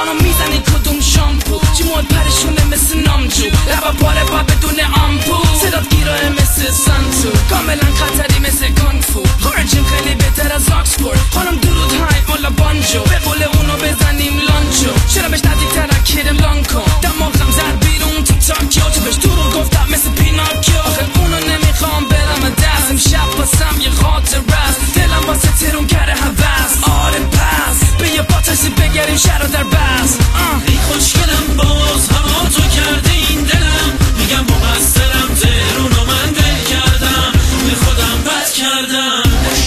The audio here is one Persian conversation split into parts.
خانم میزنی کدوم شامپو جیموت پرشونه مثل نامجو لبا پاره با بدون آمپو صدات گیراه مثل سانتو کاملا خطری مثل کانگفو خارجیم خیلی بهتر از آکسفورد خانم درود های مولا بانجو به قول اونو بزنیم لانچو چرا بهش نزدیکتر اکیرم لانکو دماغم زد بیرون تو تاکیو تو بهش دروغ گفتم مثل پیناکیو آخه اونو نمیخوام برم دست امشب باسم یه خاطر است دلم واسه ترون کره هوس آره پس به یه باتاسی بگریم شهر در بس ای خوشگلم باز هوا تو کرده این دلم میگم مقصرم تهرونو من دل کردم به خودم بد کردم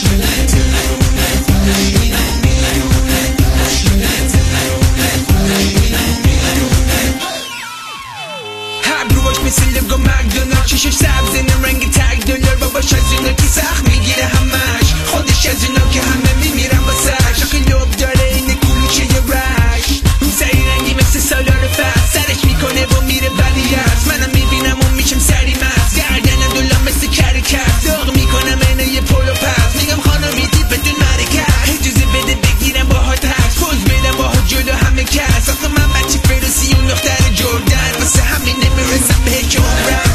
هبروش مثل لگو مکدونالد چشش سبز رنگ تگ دلار باباش از اینا که سخت میگیره همش خودش از اینا که همه میمیرن واسش آخه لب داره اینه کلوچه یه رش اون سری رنگی مثل سالار فست سرش میکنه و میره بدیست منم میبینم و میشم سری مست گردنم دولم مثل کرکس داغ میکنم اینه یه پولو پس میگم خانمی دی بدون مرکز اجازه بده بگیرم باها تکس پوز بدم باها جلو همه کس آخه من بچه فروسی اون دختر جردن واسه همین نمیرسم به هیچ عمرم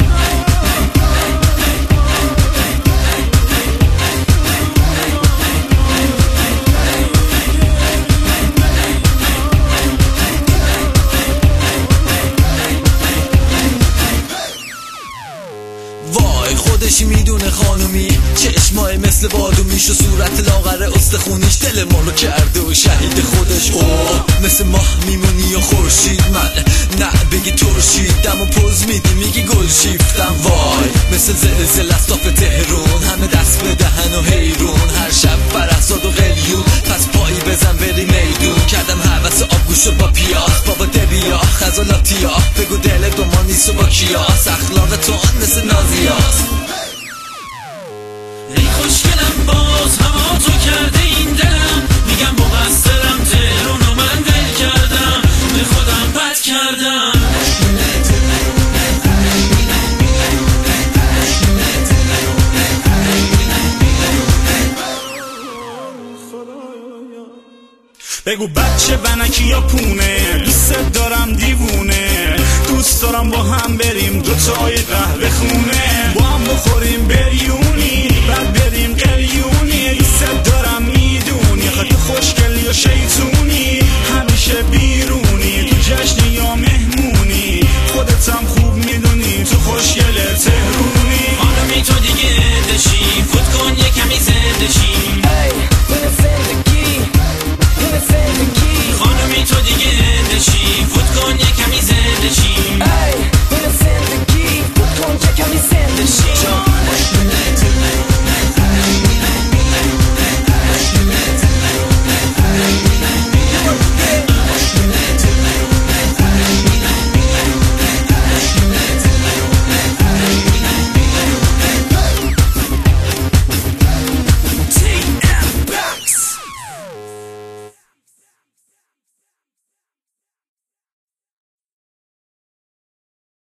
وای خودش میدونه خانومی چشمای مثل بادومیش و صورت لاغر استخونیش دل ما رو کرده و شهید خودش اوه مثل ماه میمونی و خورشید من نه بگی ترشید دم و پوز میدی میگی گل شیفتم وای مثل زلزله است آب تهرون همه دست به دهن و حیرون هر شب فرحزاد و قلیون پس پایی بزن بری میدون کردم حوث آبگوشو با پیاز بابا دبیا خزالاتیا بگو دل دو ما نیست و با کیاس اخلاق تو مثل نازیاس ای خوشگلم باز هوا تو کرده این دلم میگم مقصرم تهرونو من دل کردم به خودم بد کردم بگو بچه بنکی یا پونه دوست دارم دیوونه دوست دارم با هم بریم دوتای قهوه